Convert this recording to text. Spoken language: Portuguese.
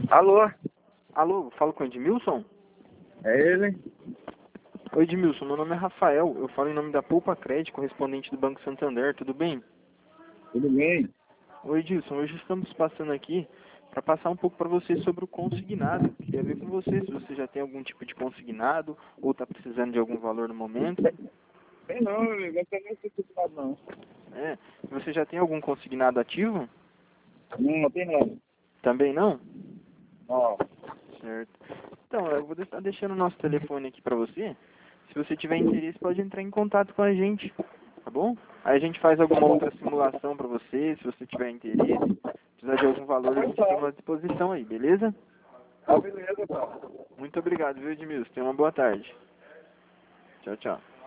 Alô? Alô, falo com o Edmilson? É ele? Oi, Edmilson, meu nome é Rafael, eu falo em nome da Poupa Crédito, correspondente do Banco Santander, tudo bem? Tudo bem? Oi, Edmilson, hoje estamos passando aqui para passar um pouco para você sobre o consignado. Queria ver com você se você já tem algum tipo de consignado ou está precisando de algum valor no momento. Tem não, meu amigo. Não tem nem certificado não. Você já tem algum consignado ativo? Não tem nada. Também não? Ó. Certo. Então, eu vou estar deixando o nosso telefone aqui para você. Se você tiver interesse, pode entrar em contato com a gente, tá bom? Aí a gente faz alguma outra simulação para você, se você tiver interesse. Precisar de algum valor, a gente tem uma disposição aí, beleza? Tá beleza, tá. Muito obrigado, viu, Edmilson? Tenha uma boa tarde. Tchau, tchau.